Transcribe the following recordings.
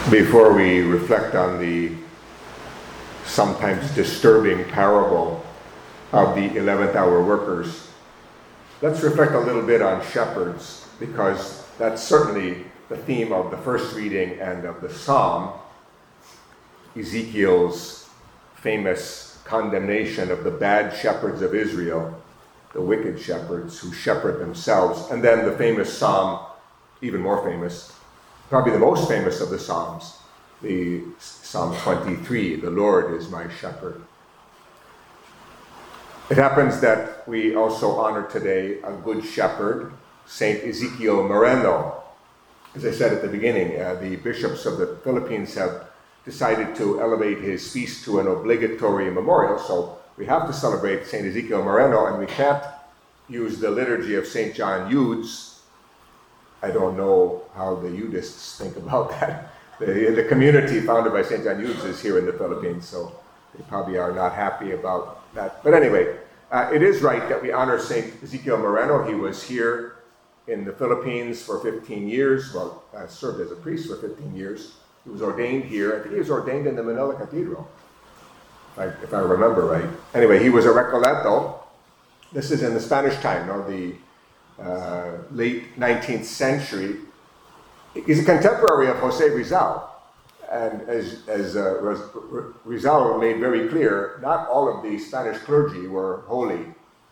Before we reflect on the sometimes disturbing parable of the 11th hour workers, let's reflect a little bit on shepherds, because that's certainly the theme of the first reading and of the psalm, Ezekiel's famous condemnation of the bad shepherds of Israel, the wicked shepherds who shepherd themselves, and then the famous psalm, even more famous, probably the most famous of the Psalms, the Psalm 23, the Lord is my shepherd. It happens that we also honor today a good shepherd, Saint Ezekiel Moreno. As I said at the beginning, the bishops of the Philippines have decided to elevate his feast to an obligatory memorial, so we have to celebrate Saint Ezekiel Moreno, and we can't use the liturgy of Saint John Eudes. I don't know how the Eudists think about that. The community founded by St. John Eudes is here in the Philippines, so they probably are not happy about that. But anyway, it is right that we honor St. Ezekiel Moreno. He was here in the Philippines for 15 years, served as a priest for 15 years. He was ordained here. I think he was ordained in the Manila Cathedral, if I remember right. Anyway, he was a Recoleto. This is in the Spanish time, the late 19th century. He's a contemporary of Jose Rizal, and as Rizal made very clear, not all of the Spanish clergy were holy.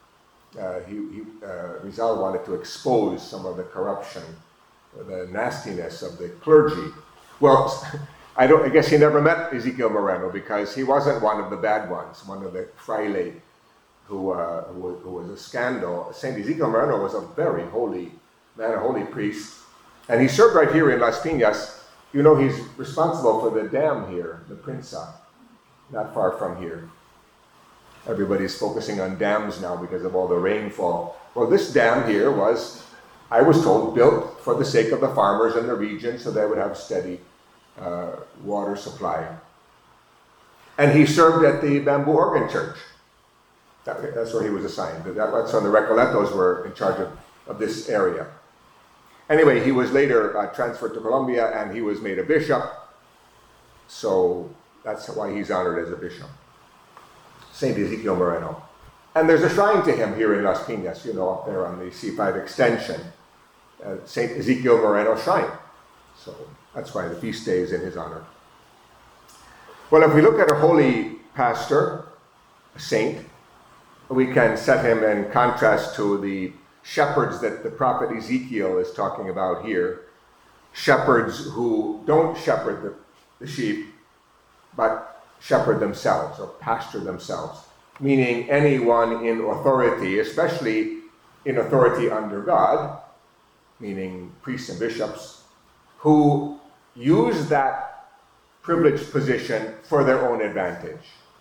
Rizal wanted to expose some of the corruption, the nastiness of the clergy. Well, I guess he never met Ezekiel Moreno because he wasn't one of the bad ones, one of the fraile who was a scandal. Saint Ezekiel Moreno was a very holy man, a holy priest. And he served right here in Las Piñas. You know, he's responsible for the dam here, the Prinsa, not far from here. Everybody's focusing on dams now because of all the rainfall. Well, this dam here was, I was told, built for the sake of the farmers in the region so they would have steady water supply. And he served at the Bamboo Organ Church. That's where he was assigned. That's when the Recoletos were in charge of this area. Anyway, he was later transferred to Colombia, and he was made a bishop. So that's why he's honored as a bishop. Saint Ezekiel Moreno. And there's a shrine to him here in Las Piñas, up there on the C5 extension. Saint Ezekiel Moreno Shrine. So that's why the feast day is in his honor. Well, if we look at a holy pastor, a saint, we can set him in contrast to the shepherds that the prophet Ezekiel is talking about here. Shepherds who don't shepherd the sheep, but shepherd themselves or pasture themselves. Meaning anyone in authority, especially in authority under God, meaning priests and bishops, who use that privileged position for their own advantage.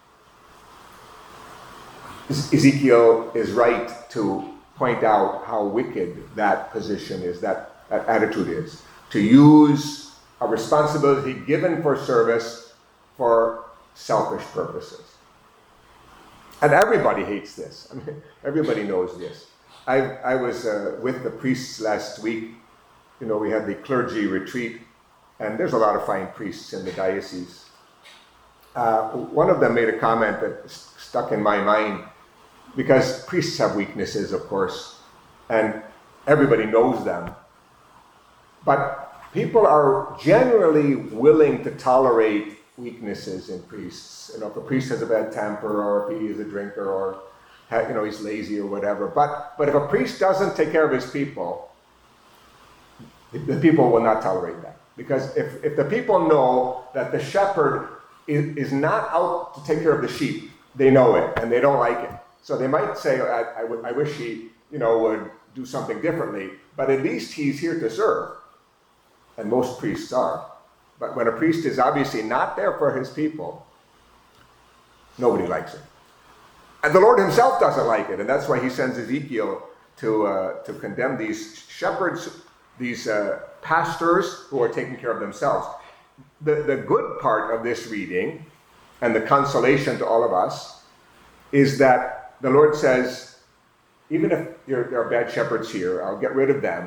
Ezekiel is right to point out how wicked that position is, that attitude is. To use a responsibility given for service for selfish purposes. And everybody hates this. I mean, everybody knows this. I was with the priests last week. We had the clergy retreat, and there's a lot of fine priests in the diocese. One of them made a comment that stuck in my mind, because priests have weaknesses, of course, and everybody knows them. But people are generally willing to tolerate weaknesses in priests. If a priest has a bad temper, or if he is a drinker, or he's lazy or whatever. But if a priest doesn't take care of his people, the people will not tolerate that. Because if the people know that the shepherd is not out to take care of the sheep, they know it and they don't like it. So they might say, I wish he, would do something differently, but at least he's here to serve. And most priests are. But when a priest is obviously not there for his people, nobody likes it. And the Lord himself doesn't like it, and that's why he sends Ezekiel to condemn these shepherds, these pastors who are taking care of themselves. The good part of this reading, and the consolation to all of us, is that the Lord says, even if there are bad shepherds here, I'll get rid of them,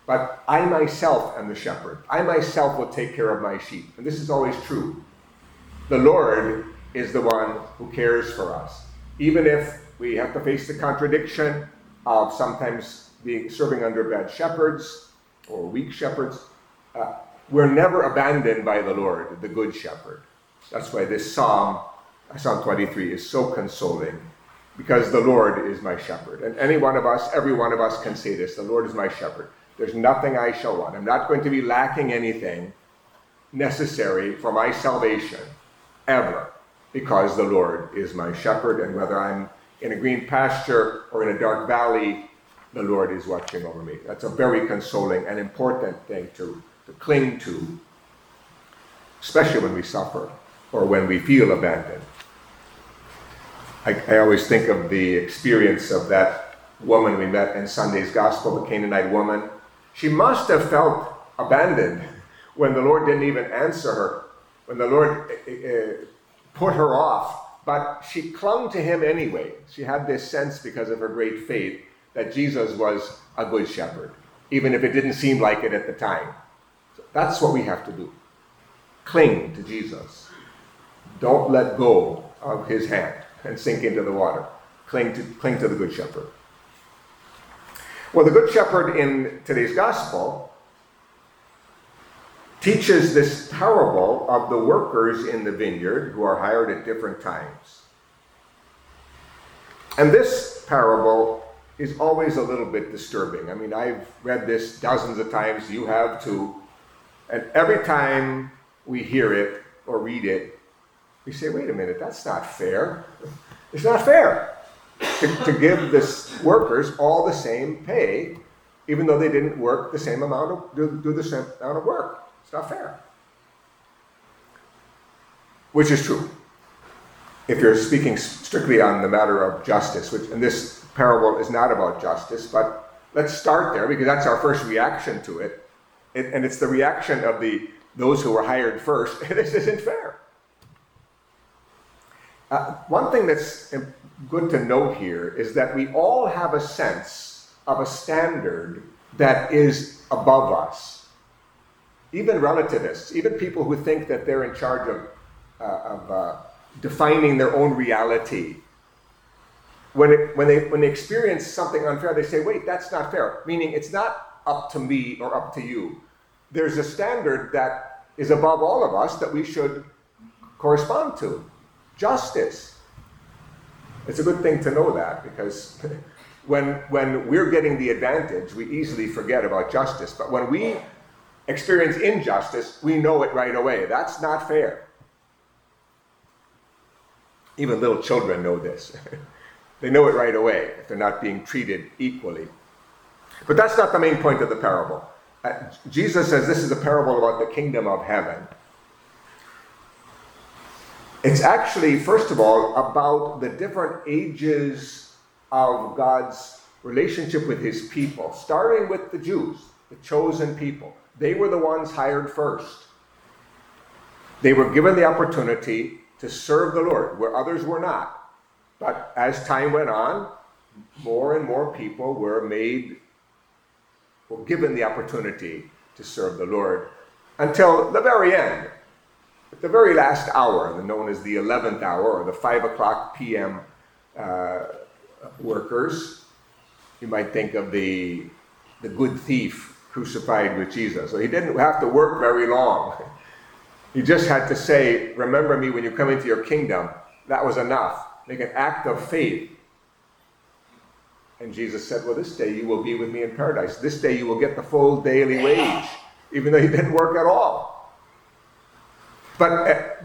but I myself am the shepherd. I myself will take care of my sheep. And this is always true. The Lord is the one who cares for us. Even if we have to face the contradiction of sometimes serving under bad shepherds or weak shepherds, we're never abandoned by the Lord, the good shepherd. That's why this Psalm 23, is so consoling, because the Lord is my shepherd. And every one of us can say this: the Lord is my shepherd. There's nothing I shall want. I'm not going to be lacking anything necessary for my salvation, ever, because the Lord is my shepherd. And whether I'm in a green pasture or in a dark valley, the Lord is watching over me. That's a very consoling and important thing to cling to, especially when we suffer or when we feel abandoned. I always think of the experience of that woman we met in Sunday's Gospel, the Canaanite woman. She must have felt abandoned when the Lord didn't even answer her, when the Lord put her off. But she clung to him anyway. She had this sense, because of her great faith, that Jesus was a good shepherd, even if it didn't seem like it at the time. So that's what we have to do. Cling to Jesus. Don't let go of his hand and sink into the water. Cling to the good shepherd. Well, the good shepherd in today's gospel teaches this parable of the workers in the vineyard who are hired at different times. And this parable is always a little bit disturbing. I mean, I've read this dozens of times, you have too, and every time we hear it or read it, we say, wait a minute, that's not fair. It's not fair to give the workers all the same pay, even though they didn't work the same amount do the same amount of work. It's not fair. Which is true. If you're speaking strictly on the matter of justice, and this parable is not about justice, but let's start there, because that's our first reaction to it. And it's the reaction of those who were hired first. This isn't fair. One thing that's good to note here is that we all have a sense of a standard that is above us. Even relativists, even people who think that they're in charge of defining their own reality. When they experience something unfair, they say, wait, that's not fair. Meaning it's not up to me or up to you. There's a standard that is above all of us that we should correspond to. Justice. It's a good thing to know that, because when we're getting the advantage, we easily forget about justice. But when we experience injustice, we know it right away. That's not fair. Even little children know this. They know it right away if they're not being treated equally. But that's not the main point of the parable. Jesus says this is a parable about the kingdom of heaven. It's actually, first of all, about the different ages of God's relationship with his people, starting with the Jews, the chosen people. They were the ones hired first. They were given the opportunity to serve the Lord, where others were not. But as time went on, more and more people were given the opportunity to serve the Lord until the very end. At the very last hour, known as the 11th hour, or the 5 o'clock p.m. Workers, you might think of the good thief crucified with Jesus. So he didn't have to work very long. He just had to say, remember me when you come into your kingdom. That was enough. Make an act of faith. And Jesus said, well, this day you will be with me in paradise. This day you will get the full daily wage, even though you didn't work at all. But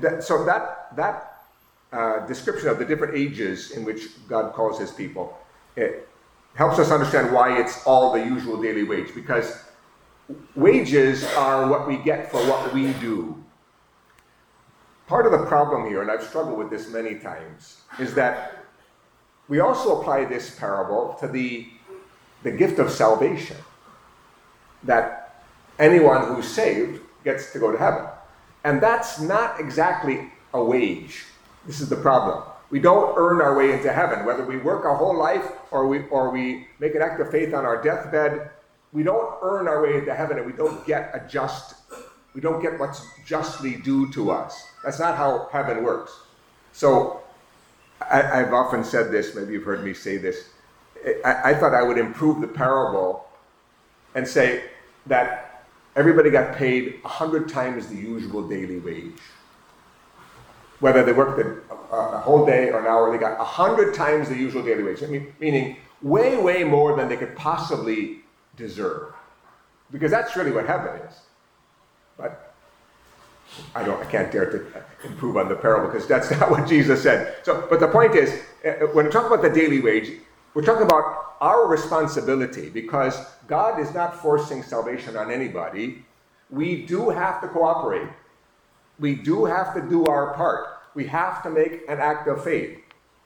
that description of the different ages in which God calls his people, it helps us understand why it's all the usual daily wage. Because wages are what we get for what we do. Part of the problem here, and I've struggled with this many times, is that we also apply this parable to the gift of salvation. That anyone who's saved gets to go to heaven. And that's not exactly a wage. This is the problem. We don't earn our way into heaven. Whether we work our whole life or we make an act of faith on our deathbed, we don't earn our way into heaven, and we don't get what's justly due to us. That's not how heaven works. So I've often said this, maybe you've heard me say this. I thought I would improve the parable and say that everybody got paid 100 times the usual daily wage. Whether they worked a whole day or an hour, they got 100 times the usual daily wage. Meaning way, way more than they could possibly deserve. Because that's really what heaven is. But I can't dare to improve on the parable because that's not what Jesus said. But the point is, when we talk about the daily wage, we're talking about our responsibility, because God is not forcing salvation on anybody. We do have to cooperate. We do have to do our part. We have to make an act of faith.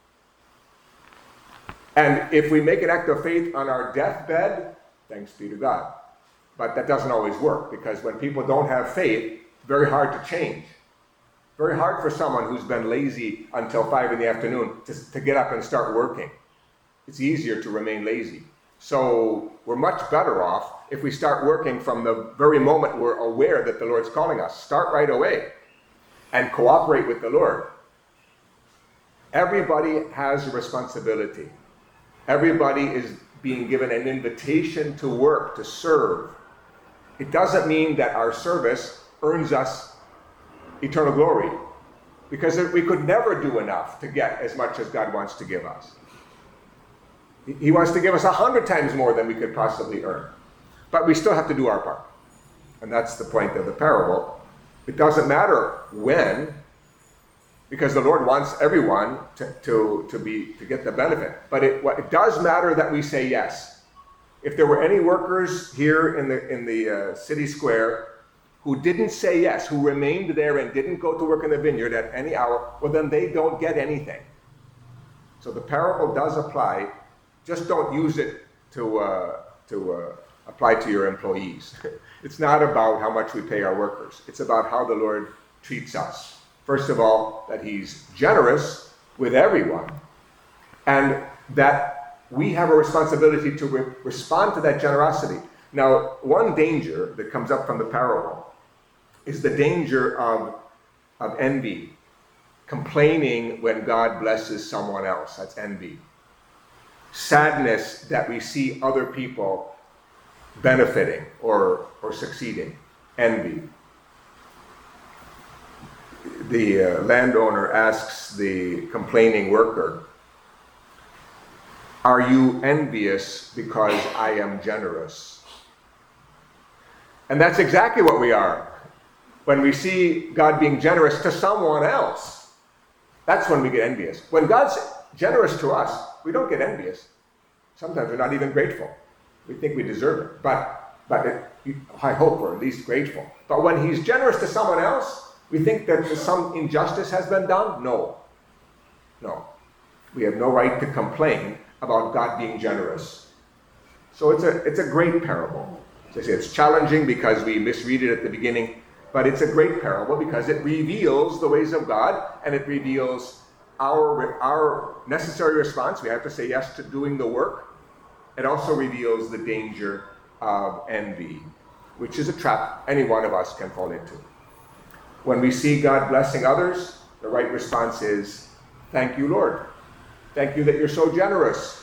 And if we make an act of faith on our deathbed, thanks be to God. But that doesn't always work, because when people don't have faith, it's very hard to change. Very hard for someone who's been lazy until 5 in the afternoon to get up and start working. It's easier to remain lazy. So we're much better off if we start working from the very moment we're aware that the Lord's calling us. Start right away and cooperate with the Lord. Everybody has a responsibility. Everybody is being given an invitation to work, to serve. It doesn't mean that our service earns us eternal glory, because we could never do enough to get as much as God wants to give us. He wants to give us 100 times more than we could possibly earn. But we still have to do our part. And that's the point of the parable. It doesn't matter when, because the Lord wants everyone to get the benefit. But it does matter that we say yes. If there were any workers here in the city square who didn't say yes, who remained there and didn't go to work in the vineyard at any hour, well, then they don't get anything. So the parable does apply. Just don't use it to apply to your employees. It's not about how much we pay our workers. It's about how the Lord treats us. First of all, that He's generous with everyone, and that we have a responsibility to respond to that generosity. Now, one danger that comes up from the parable is the danger of envy, complaining when God blesses someone else. That's envy. Sadness that we see other people benefiting or succeeding. Envy. The landowner asks the complaining worker, "Are you envious because I am generous?" And that's exactly what we are. When we see God being generous to someone else, that's when we get envious. When God's generous to us, we don't get envious. Sometimes we're not even grateful. We think we deserve it. But I hope we're at least grateful. But when He's generous to someone else, we think that some injustice has been done? No. We have no right to complain about God being generous. So it's a great parable. As I say, it's challenging because we misread it at the beginning, but it's a great parable because it reveals the ways of God, and it reveals our necessary response. We have to say yes to doing the work. It also reveals the danger of envy, which is a trap any one of us can fall into. When we see God blessing others, the right response is, "Thank you, Lord. Thank you that you're so generous."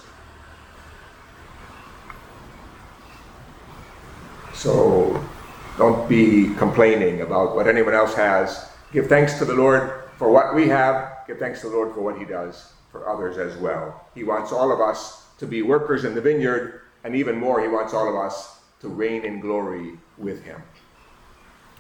So don't be complaining about what anyone else has. Give thanks to the Lord for what we have. Give thanks to the Lord for what He does for others as well. He wants all of us to be workers in the vineyard, and even more, He wants all of us to reign in glory with Him.